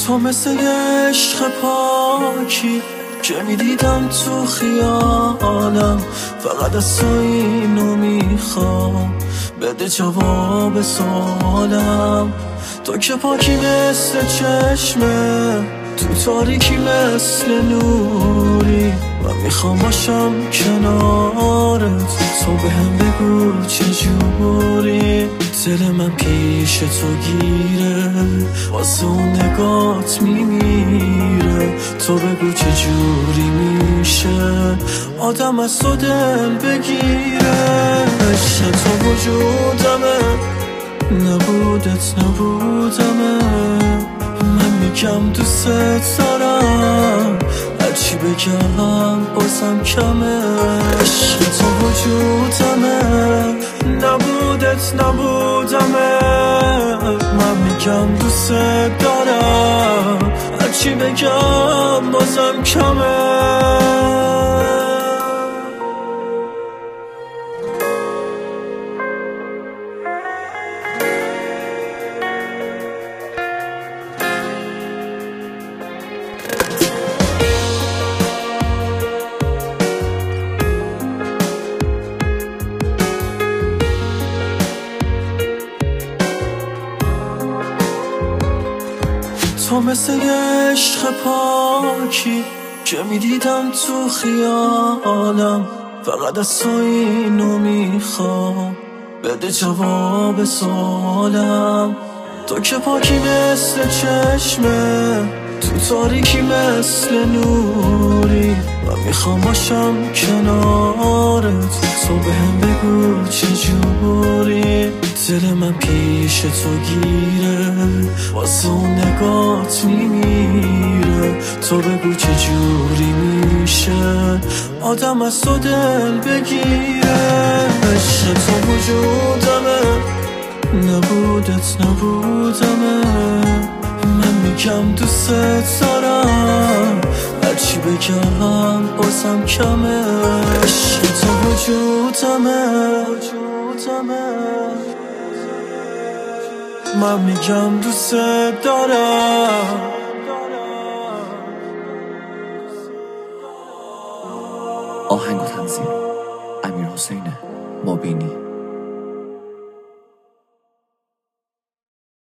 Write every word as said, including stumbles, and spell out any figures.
تو مثل یه عشق پاکی که میدیدم تو خیالم، فقط از تو اینو میخوام، بده جواب سوالم. تو که پاکی مثل چشمه، تو تاریکی مثل نوری، من میخوام باشم کنارت، تو بهم بگو چجوری. دل من پیش تو گیره، واسه اون نگات میمیره، تو بگو چجوری میشه آدم از تو دل بگیره. عشق تو وجودمه، نبودت نبودمه، من میگم دوست دارم، هرچی بگم بازم کمه. عشق تو وجودمه، نبودت نبودمه، من میگم دوست دارم، هرچی بگم بازم کمه. تو مثل یه عشق پاکی که میدیدم تو خیالم، فقط از تو اینو میخوام، بده جواب سوالم. تو که پاکی مثل چشمه، تو تاریکی مثل نوری، من میخوام باشم کنارت، تو بهم بگو چجوری. دل من پیش تو گیره، واسه اون نگات میمیره، تو بگو چجوری میشه آدم از تو دل بگیره. عشق تو وجودمه، نبودت نبودمه، من میگم دوست دارم، هرچی بگم بازم کمه. عشق تو وجودمه، من میگم دوست دارم. آهنگ و تنظیم امیرحسین مابینی.